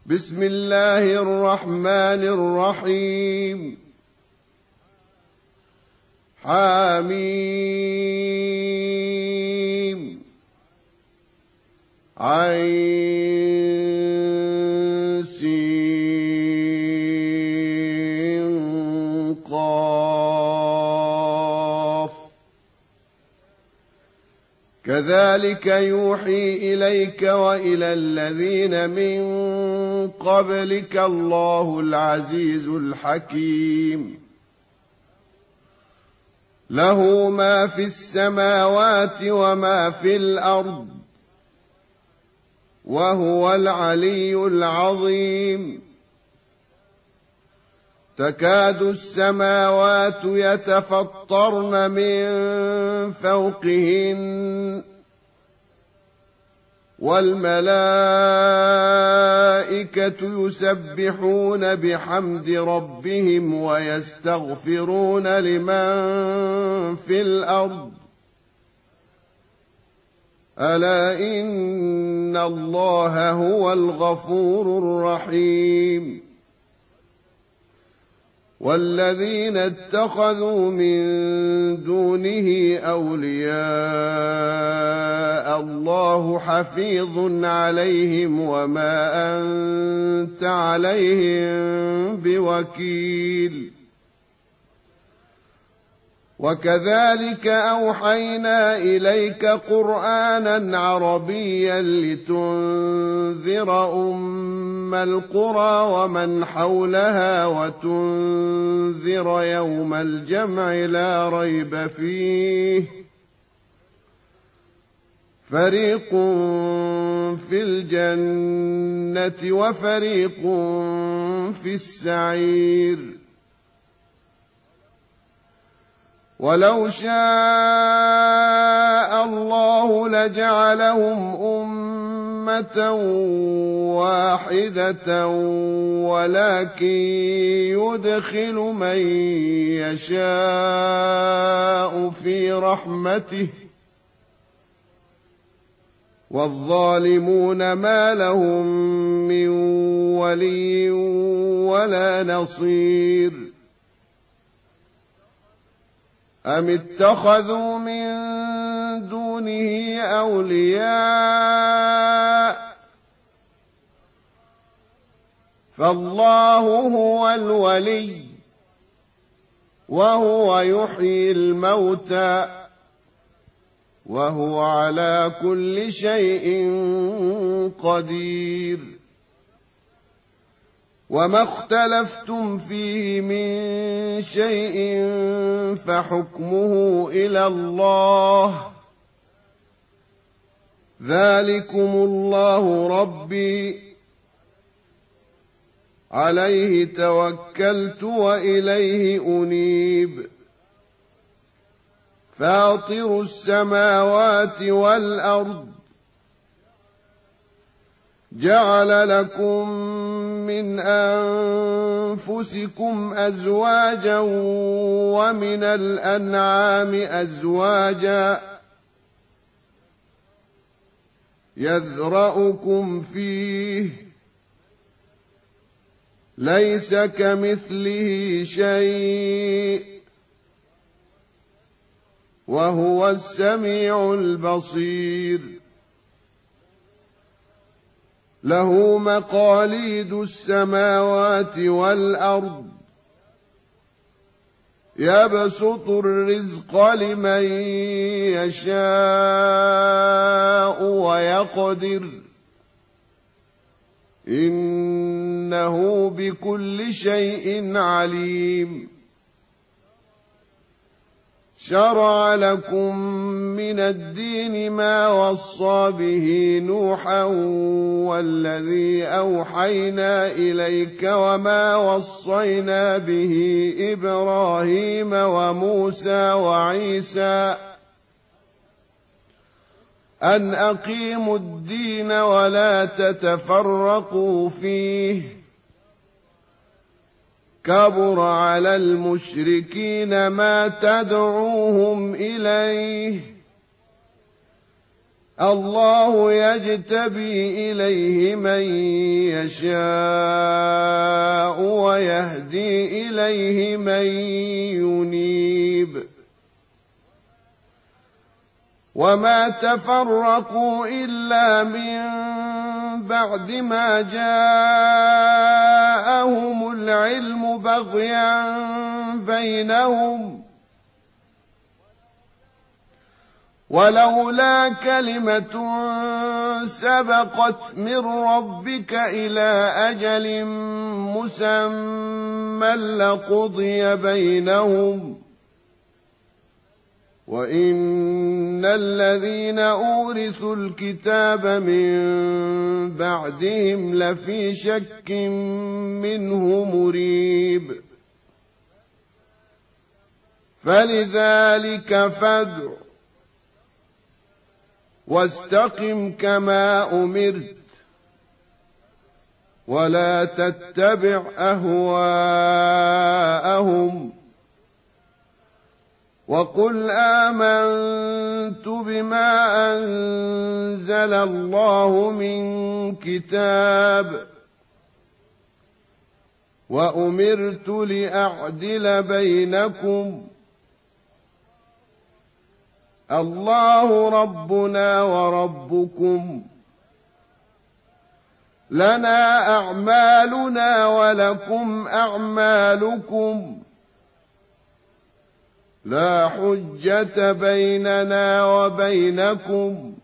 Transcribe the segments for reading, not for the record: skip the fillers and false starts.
بسم الله الرحمن الرحيم. حميم عين سين قاف كذلك يوحي إليك وإلى الذين من قبلك الله العزيز الحكيم. له ما في السماوات وما في الأرض وهو العلي العظيم. تكاد السماوات يتفطرن من فوقهن والملائكة يسبحون بحمد ربهم ويستغفرون لمن في الأرض ألا إن الله هو الغفور الرحيم. والذين اتخذوا من دونه أولياء الله حفيظ عليهم وما أنت عليهم بوكيل. وكذلك أوحينا إليك قرآنا عربيا لتنذر أم القرى ومن حولها وتنذر يوم الجمع لا ريب فيه فريق في الجنة وفريق في السعير. ولو شاء الله لجعلهم أمة واحدة ولكن يدخل من يشاء في رحمته والظالمون ما لهم من ولي ولا نصير. أم اتخذوا من دونه أولياء فالله هو الولي وهو يحيي الموتى وهو على كل شيء قدير. وما اختلفتم فيه من شيء فحكمه إلى الله ذلكم الله ربي عليه توكلت وإليه أنيب. فاطر السماوات والأرض جعل لكم من أنفسكم أزواجا ومن الأنعام أزواجا يذرأكم فيه ليس كمثله شيء وهو السميع البصير. له مقاليد السماوات والأرض يبسط الرزق لمن يشاء ويقدر إنه بكل شيء عليم. شرع لكم من الدين ما وصى به نوحا والذي أوحينا إليك وما وصينا به إبراهيم وموسى وعيسى أن أقيموا الدين ولا تتفرقوا فيه كبر على المشركين ما تدعوهم إليه الله يجتبي إليه من يشاء ويهدي إليه من ينيب وما تفرقوا إلا من بعد ما جاءهم العلم بغيا بينهم ولولا كلمة سبقت من ربك إلى أجل مسمى لقضي بينهم وإن الذين أورثوا الكتاب من بعدهم لفي شك منه مريب فلذلك فادع واستقم كما أمرت ولا تتبع أهواءهم وقل آمنت بما أنزل الله من كتاب وأمرت لأعدل بينكم الله ربنا وربكم لنا أعمالنا ولكم أعمالكم لا حجة بيننا وبينكم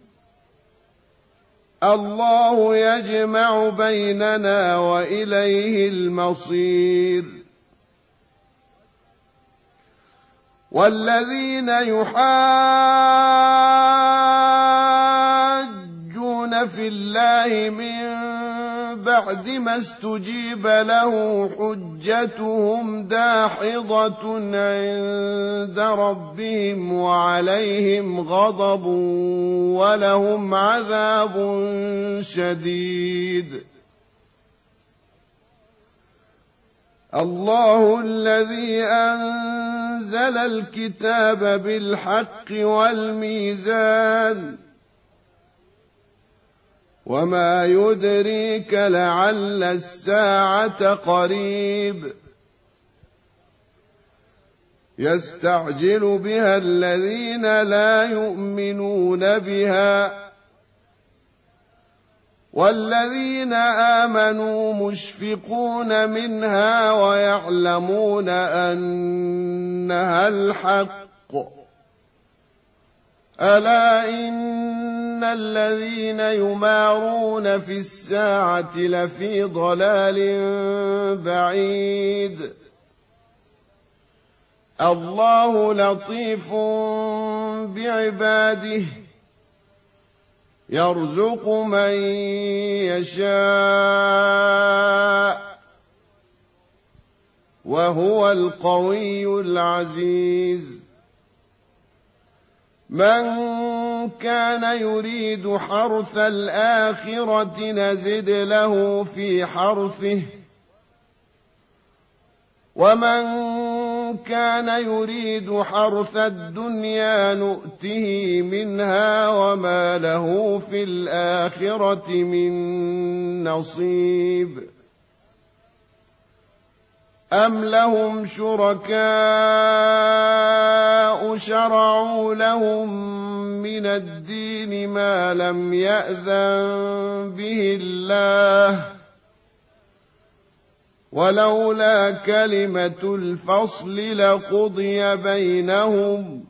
الله يجمع بيننا وإليه المصير والذين يحاجون في الله من بعد ما استجيب له حجتهم داحضة عند ربهم وعليهم غضب ولهم عذاب شديد الله الذي أنزل الكتاب بالحق والميزان وما يدريك لعل الساعة قريب يستعجل بها الذين لا يؤمنون بها والذين آمنوا مشفقون منها ويعلمون أنها الحق ألا إن الذين يمارون في الساعة لفي ضلال بعيد الله لطيف بعباده يرزق من يشاء وهو القوي العزيز من كان يريد حرث الآخرة نزد له في حرثه ومن كان يريد حرث الدنيا نؤته منها وما له في الآخرة من نصيب أم لهم شركاء شرعوا لهم من الدين ما لم يأذن به الله ولولا كلمة الفصل لقضي بينهم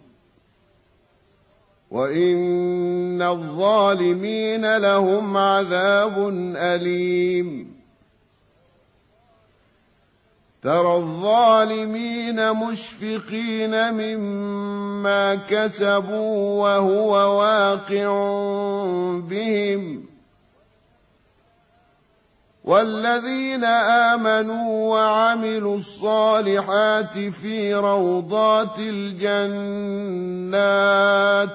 وإن الظالمين لهم عذاب أليم ترى الظالمين مشفقين مما كسبوا وهو واقع بهم والذين آمنوا وعملوا الصالحات في روضات الجنات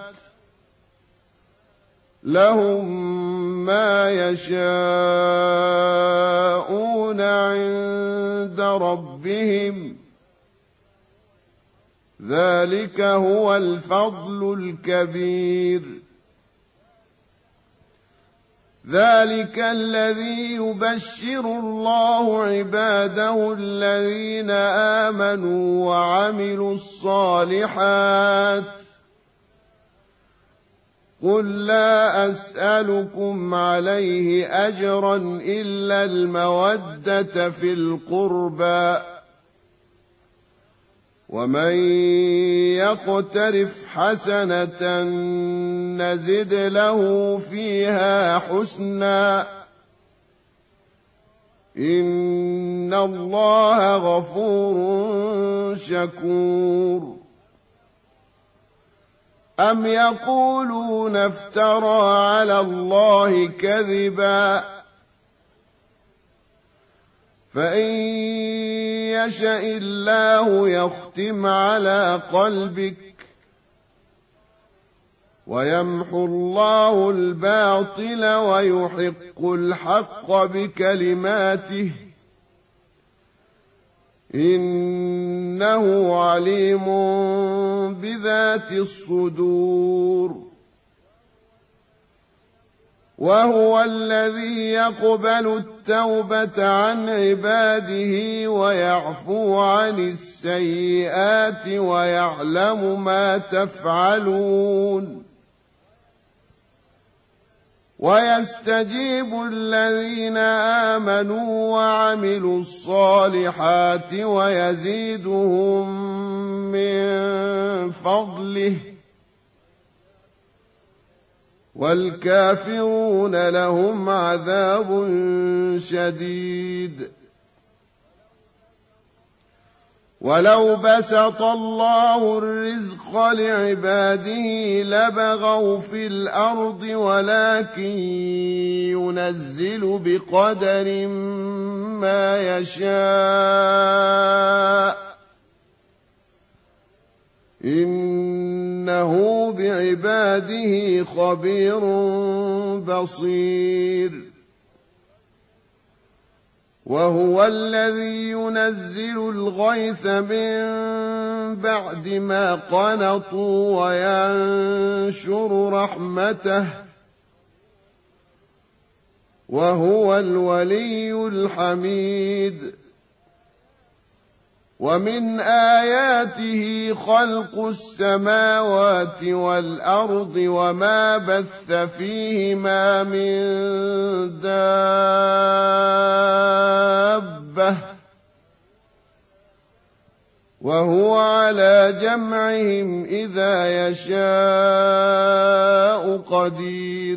لهم ما يشاءون عند ربهم ذلك هو الفضل الكبير ذلك الذي يبشر الله عباده الذين آمنوا وعملوا الصالحات قل لا أسألكم عليه أجرا إلا المودة في القربى ومن يقترف حسنة نزد له فيها حسنا إن الله غفور شكور أم يقولون افترى على الله كذبا فإن يشأ الله يختم على قلبك ويمحو الله الباطل ويحق الحق بكلماته إنه عليم بذات الصدور وهو الذي يقبل التوبة عن عباده ويعفو عن السيئات ويعلم ما تفعلون ويستجيب الذين آمنوا وعملوا الصالحات ويزيدهم من فضله والكافرون لهم عذاب شديد ولو بسط الله الرزق لعباده لبغوا في الأرض ولكن ينزل بقدر ما يشاء إنه بعباده خبير بصير وهو الذي ينزل الغيث من بعد ما قنطوا وينشر رحمته وهو الولي الحميد ومن آياته خلق السماوات والأرض وما بث فيهما من دابة وهو على جمعهم إذا يشاء قدير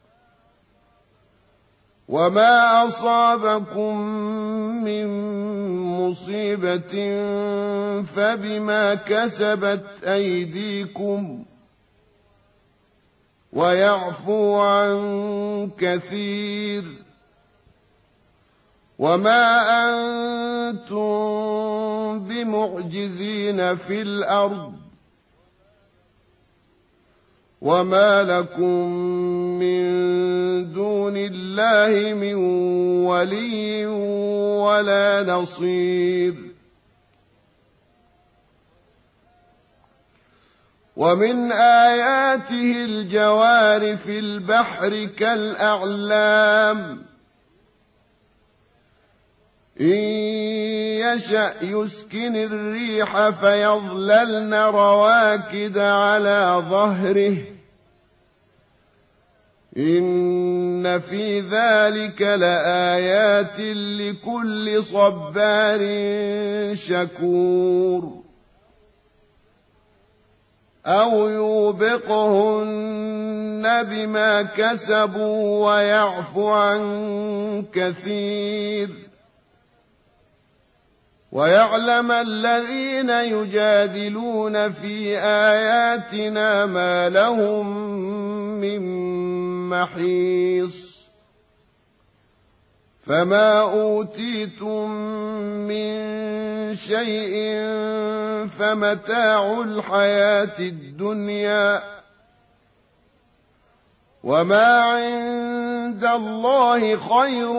وما أصابكم من مصيبة فبما كسبت أيديكم ويعفو عن كثير وما أنتم بمعجزين في الأرض وما لكم من دون الله من ولي ولا نصير ومن آياته الجوار في البحر كالأعلام إن يشأ يسكن الريح فيظللن رواكد على ظهره إن في ذلك لآيات لكل صبار شكور أو يوبقهن بما كسبوا ويعفو عن كثير ويعلم الذين يجادلون في آياتنا ما لهم من محيص فما أوتيتم من شيء فمتاع الحياة الدنيا وما عند الله خير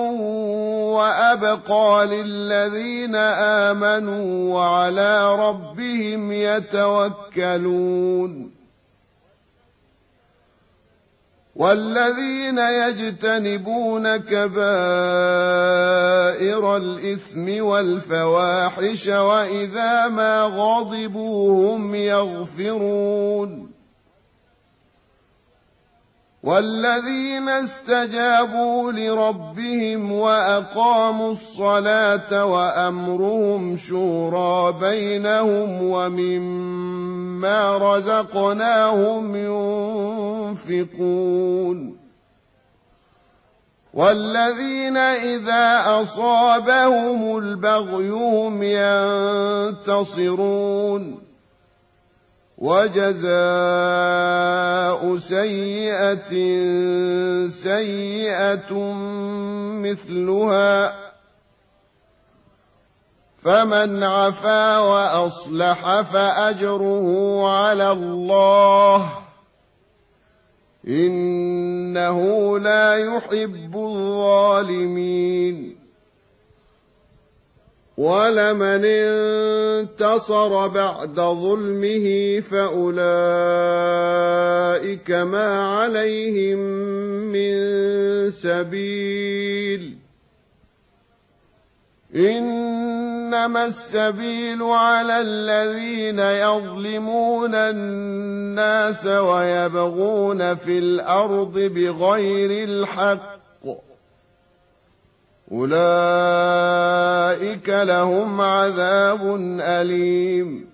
وأبقى للذين آمنوا وعلى ربهم يتوكلون والذين يجتنبون كبائر الإثم والفواحش وإذا ما غضبوا هم يغفرون والذين استجابوا لربهم وأقاموا الصلاة وأمرهم شورى بينهم ومما رزقناهم ينفقون والذين إذا أصابهم البغي هم ينتصرون وجزاء سيئة سيئة مثلها فمن عفا وأصلح فأجره على الله إنه لا يحب الظالمين ولمن انتصر بعد ظلمه فأولئك ما عليهم من سبيل إنما السبيل على الذين يظلمون الناس ويبغون في الأرض بغير الحق أولئك لهم عذاب أليم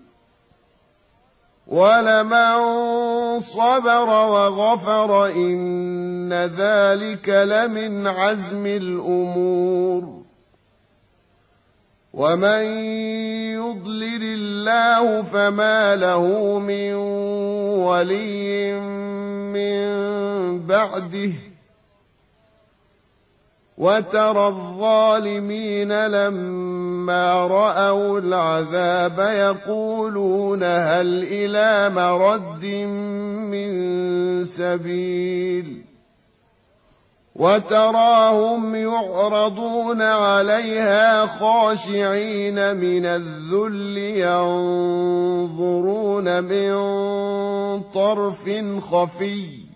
ولمن صبر وغفر إن ذلك لمن عزم الأمور ومن يضلل الله فما له من ولي من بعده وترى الظالمين لما رأوا العذاب يقولون هل إلى مرد من سبيل وتراهم يعرضون عليها خاشعين من الذل ينظرون من طرف خفي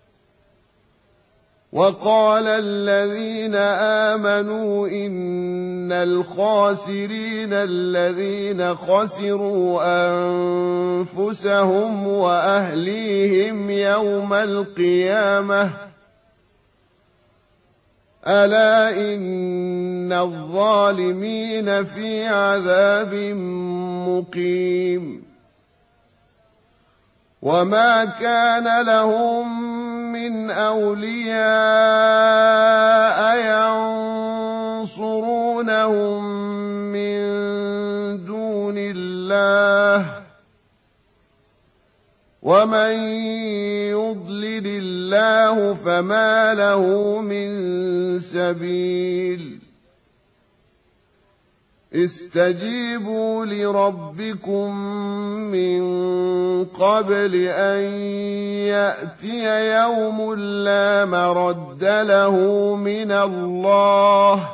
وقال الذين آمنوا إن الخاسرين الذين خسروا أنفسهم وأهليهم يوم القيامة ألا إن الظالمين في عذاب مقيم وما كان لهم من أولياء ينصرونهم من دون الله ومن يضلل الله فما له من سبيل استجيبوا لربكم من قبل أن يأتي يوم لا مرد له من الله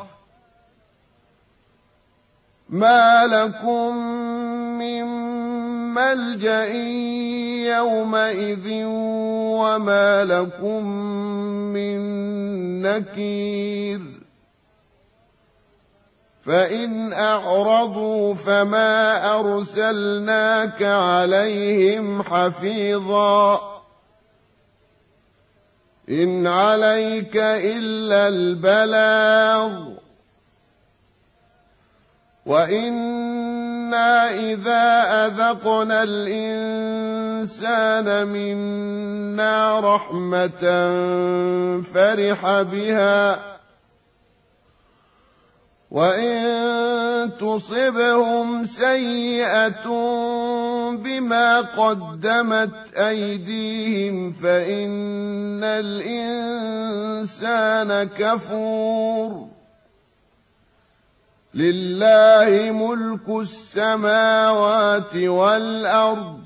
ما لكم من ملجأ يومئذ وما لكم من نكير فإن أعرضوا فما أرسلناك عليهم حفيظا إن عليك إلا البلاغ وإنا إذا أذقنا الإنسان منا رحمة فرح بها وإن تصبهم سيئة بما قدمت أيديهم فإن الإنسان كفور لله ملك السماوات والأرض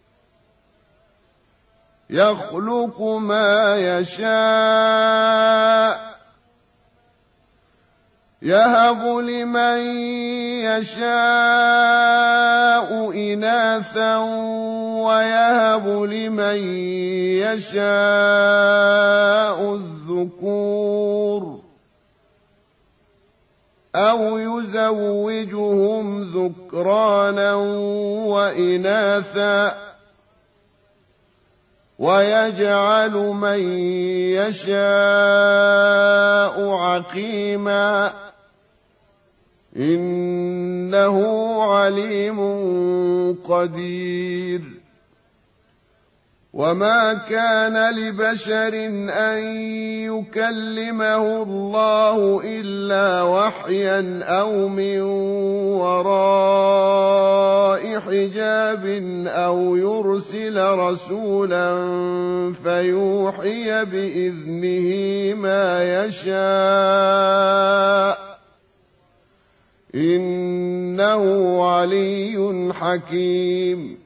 يخلق ما يشاء يهب لمن يشاء إناثا ويهب لمن يشاء الذكور أو يزوجهم ذكرانا وإناثا ويجعل من يشاء عقيما إنه عليم قدير وما كان لبشر أن يكلمه الله إلا وحيا أو من وراء حجاب أو يرسل رسولا فيوحي بإذنه ما يشاء إنه علي حكيم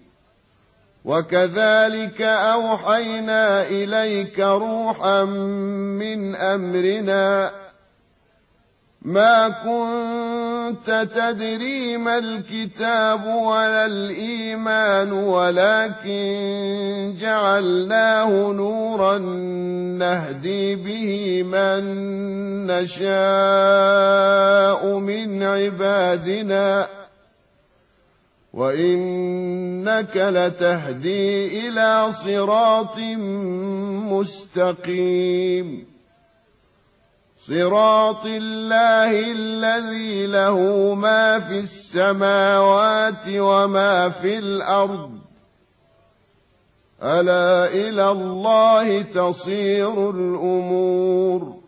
وكذلك أوحينا إليك روحا من أمرنا ما كنت تدري ما الكتاب ولا الإيمان ولكن جعلناه نورا نهدي به من نشاء من عبادنا وإنك لتهدي إلى صراط مستقيم صراط الله الذي له ما في السماوات وما في الأرض ألا إلى الله تصير الأمور